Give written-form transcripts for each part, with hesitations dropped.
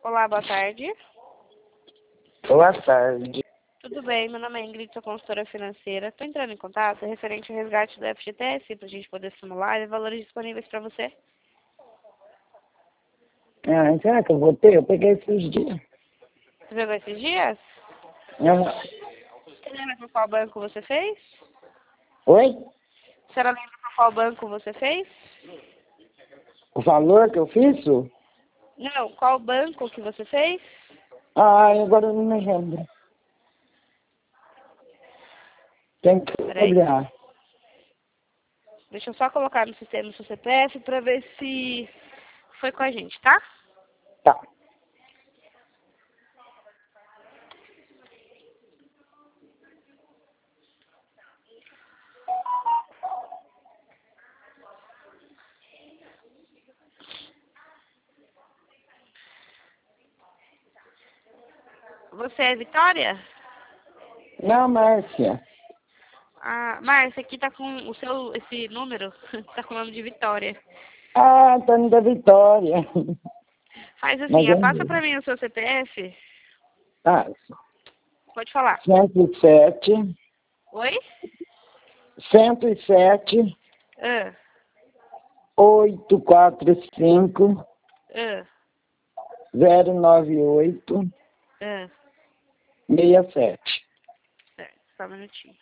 Olá, boa tarde. Boa tarde. Tudo bem? Meu nome é Ingrid, sou consultora financeira. Estou entrando em contato referente ao resgate do FGTS para a gente poder simular e valores disponíveis para você. Será que eu vou ter? Eu peguei esses dias. Você pegou esses dias? Não. Você lembra por qual banco você fez? Oi? A senhora lembra por qual banco você fez? O valor que eu fiz? Não, qual banco que você fez? Agora eu não me lembro. Tem que Peraí. olhar. Deixa eu só colocar no sistema o seu CPF para ver se foi com a gente, tá? Tá. Você é Vitória? Não, Márcia. Ah, Márcia, aqui tá com esse número, tá com o nome de Vitória. Antônio da Vitória. Faz Mas assim, é passa pra mesmo. mim o seu CPF. Tá. Pode falar. 107, Oi? 107, Ah, 845, ah, 098, ah. 67. Certo, só um minutinho.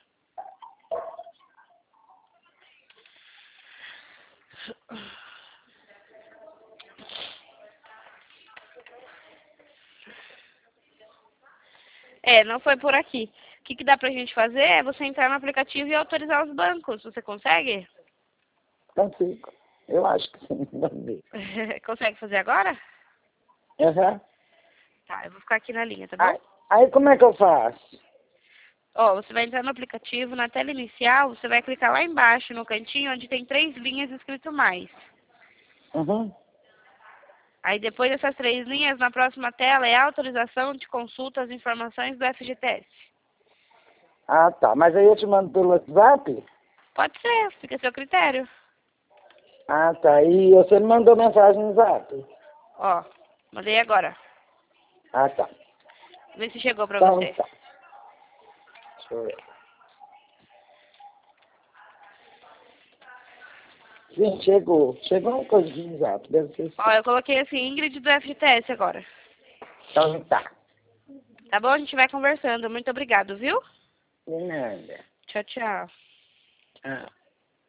Não foi por aqui. O que dá pra gente fazer é você entrar no aplicativo e autorizar os bancos. Você consegue? Consigo. Eu acho que sim. Vamos ver. Consegue fazer agora? Aham. Tá, eu vou ficar aqui na linha, tá bom? Aí como é que eu faço? Ó, você vai entrar no aplicativo, na tela inicial, você vai clicar lá embaixo, no cantinho, onde tem 3 linhas escrito mais. Uhum. Aí depois dessas 3 linhas, na próxima tela é autorização de consulta às informações do FGTS. Tá. Mas aí eu te mando pelo WhatsApp? Pode ser, fica a seu critério. Tá. E você me mandou mensagem no WhatsApp? Ó, mandei agora. Tá. Vê se chegou pra Então você. tá. Deixa eu ver. Sim, chegou. Chegou uma coisa de WhatsApp, deve ser Ó, sim. eu coloquei assim, Ingrid do FGTS agora. Então tá. Tá bom? A gente vai conversando. Muito obrigado, viu? De nada. Tchau, tchau. Ah.